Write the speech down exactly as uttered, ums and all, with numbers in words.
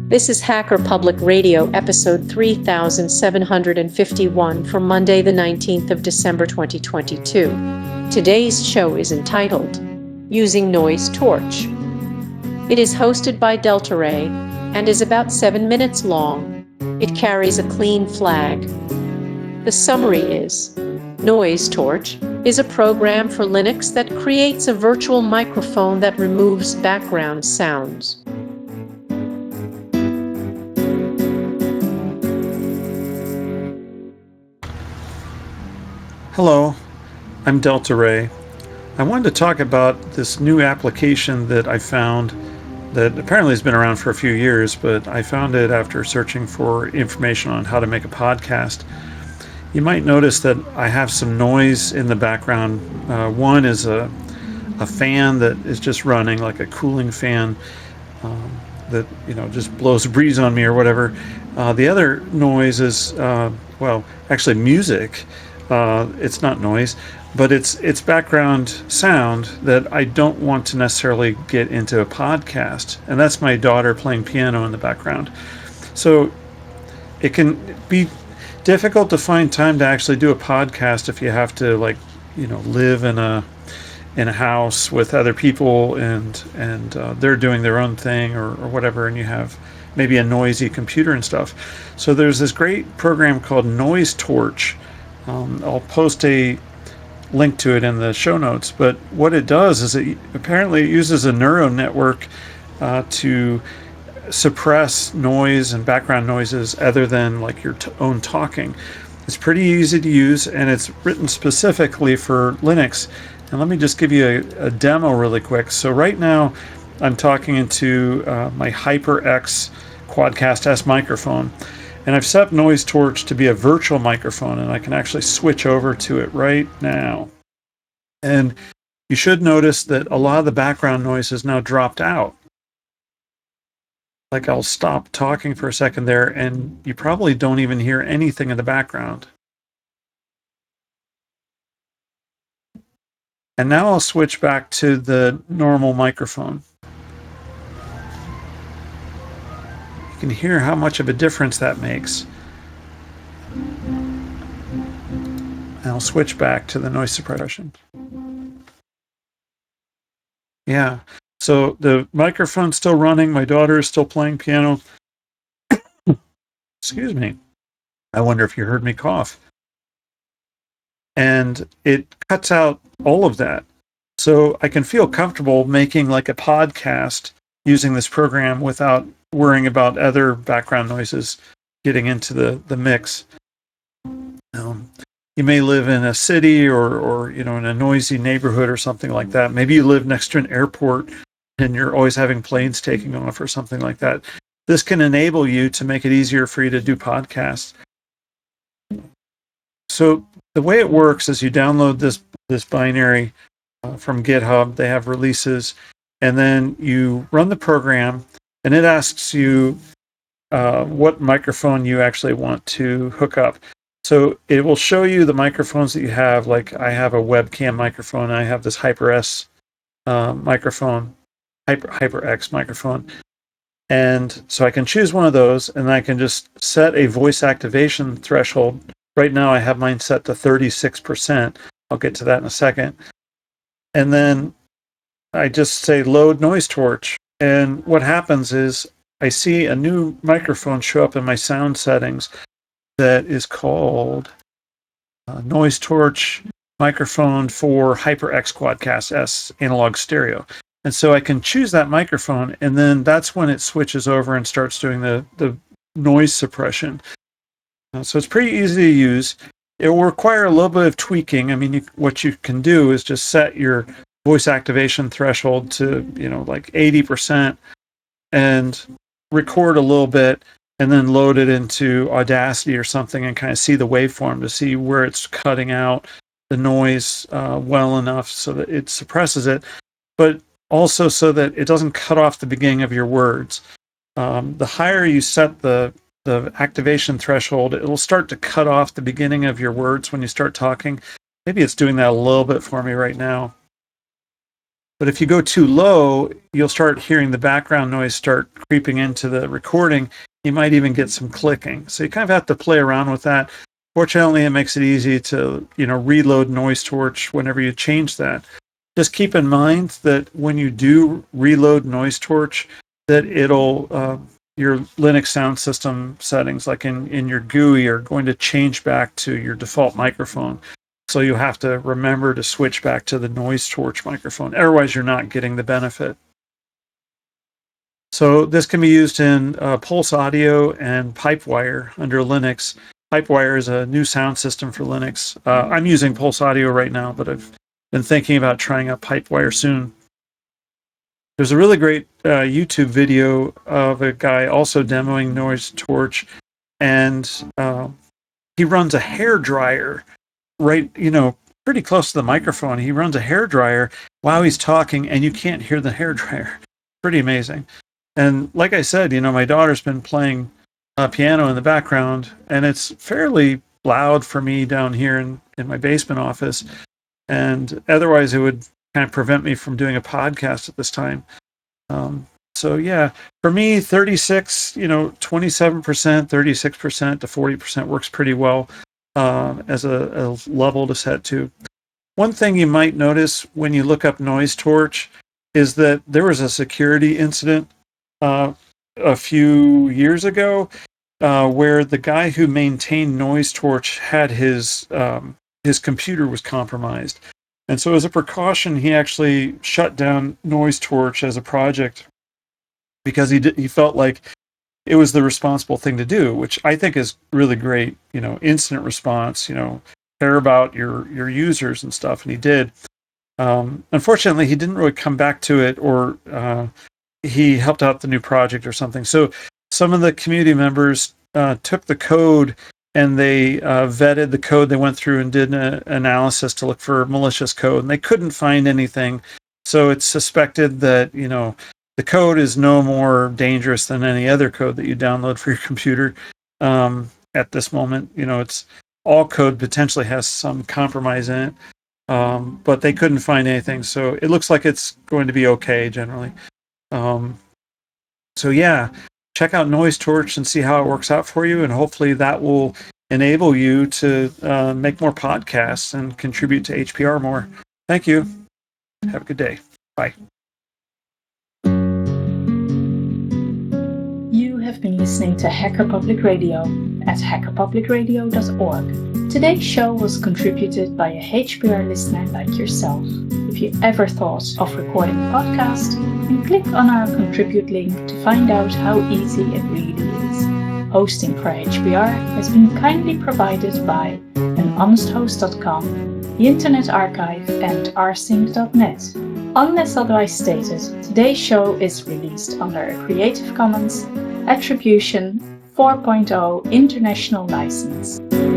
This is Hacker Public Radio, episode three thousand seven hundred fifty-one for Monday, the nineteenth of December, twenty twenty-two. Today's show is entitled Using Noise Torch. It is hosted by Delta Ray and is about seven minutes long. It carries a clean flag. The summary is: Noise Torch is a program for Linux that creates a virtual microphone that removes background sounds. Hello, I'm Delta Ray. I wanted to talk about this new application that I found that apparently has been around for a few years, but I found it after searching for information on how to make a podcast. You might notice that I have some noise in the background. Uh, one is a, a fan that is just running, like a cooling fan um, that you know just blows a breeze on me or whatever. Uh, the other noise is, uh, well, actually music. Uh, it's not noise, but it's it's background sound that I don't want to necessarily get into a podcast, and that's my daughter playing piano in the background. So it can be difficult to find time to actually do a podcast if you have to, like, you know, live in a in a house with other people and and uh, they're doing their own thing or, or whatever, and you have maybe a noisy computer and stuff. So there's this great program called Noise Torch. Um, I'll post a link to it in the show notes, but what it does is it apparently it uses a neural network uh, to suppress noise and background noises other than like your t- own talking. It's pretty easy to use, and it's written specifically for Linux. And let me just give you a, a demo really quick. So right now I'm talking into uh, my HyperX Quadcast S microphone, and I've set up Noise Torch to be a virtual microphone, and I can actually switch over to it right now. And you should notice that a lot of the background noise has now dropped out. Like, I'll stop talking for a second there, and you probably don't even hear anything in the background. And now I'll switch back to the normal microphone. You can hear how much of a difference that makes. And I'll switch back to the noise suppression. Yeah. So the microphone's still running. My daughter is still playing piano. Excuse me. I wonder if you heard me cough. And it cuts out all of that. So I can feel comfortable making like a podcast using this program without worrying about other background noises getting into the, the mix. Um, you may live in a city or, or, you know, in a noisy neighborhood or something like that. Maybe you live next to an airport and you're always having planes taking off or something like that. This can enable you to make it easier for you to do podcasts. So the way it works is you download this, this binary uh, from GitHub. They have releases, and then you run the program, and it asks you uh, what microphone you actually want to hook up. So it will show you the microphones that you have. Like, I have a webcam microphone. I have this HyperX uh, microphone. Hyper, HyperX microphone. And so I can choose one of those, and I can just set a voice activation threshold. Right now I have mine set to thirty-six percent. I'll get to that in a second. And then I just say load Noise Torch. And what happens is I see a new microphone show up in my sound settings that is called uh, Noise Torch microphone for HyperX Quadcast S analog stereo. And so I can choose that microphone, and then that's when it switches over and starts doing the, the noise suppression. Uh, so it's pretty easy to use. It will require a little bit of tweaking. I mean, you, what you can do is just set your voice activation threshold to, you know, like eighty percent and record a little bit, and then load it into Audacity or something and kind of see the waveform to see where it's cutting out the noise uh, well enough so that it suppresses it. But also so that it doesn't cut off the beginning of your words. Um, the higher you set the, the activation threshold, it'll start to cut off the beginning of your words when you start talking. Maybe it's doing that a little bit for me right now. But if you go too low, you'll start hearing the background noise start creeping into the recording. You might even get some clicking. So you kind of have to play around with that. Fortunately, it makes it easy to, you know, reload Noise Torch whenever you change that. Just keep in mind that when you do reload Noise Torch, that it'll uh, your Linux sound system settings, like in, in your G U I, are going to change back to your default microphone. So you have to remember to switch back to the Noise Torch microphone. Otherwise, you're not getting the benefit. So this can be used in uh, Pulse Audio and Pipewire under Linux. Pipewire is a new sound system for Linux. Uh, I'm using Pulse Audio right now, but I've been thinking about trying out Pipewire soon. There's a really great uh, YouTube video of a guy also demoing Noise Torch, and uh, he runs a hair dryer right, you know, pretty close to the microphone. He runs a hair dryer while he's talking, and you can't hear the hair dryer. Pretty amazing. And like I said, you know, my daughter's been playing uh, piano in the background, and it's fairly loud for me down here in, in my basement office. And otherwise, it would kind of prevent me from doing a podcast at this time. Um, so yeah, for me, thirty-six, you know, twenty-seven percent, thirty-six percent to forty percent works pretty well. Uh, as a, a level to set to. One thing you might notice when you look up Noise Torch is that there was a security incident uh, a few years ago uh, where the guy who maintained Noise Torch had his um, his computer was compromised. And so as a precaution, he actually shut down Noise Torch as a project because he did, he felt like it was the responsible thing to do, which I think is really great. You know, incident response, you know, care about your, your users and stuff. And he did. Um, unfortunately, he didn't really come back to it, or uh, he helped out the new project or something. So some of the community members uh, took the code and they uh, vetted the code. They went through and did an analysis to look for malicious code, and they couldn't find anything. So it's suspected that, you know, the code is no more dangerous than any other code that you download for your computer. Um, at this moment, you know, it's all code potentially has some compromise in it, um, but they couldn't find anything. So it looks like it's going to be okay generally. Um, so yeah, check out Noise Torch and see how it works out for you, and hopefully that will enable you to uh, make more podcasts and contribute to H P R more. Thank you. Have a good day. Bye. Have been listening to Hacker Public Radio at hacker public radio dot org. Today's show was contributed by a H P R listener like yourself. If you ever thought of recording a podcast, then click on our contribute link to find out how easy it really is. Hosting for H P R has been kindly provided by an honest host dot com, the Internet Archive, and rsync dot net. Unless otherwise stated, today's show is released under a Creative Commons Attribution four point oh International License.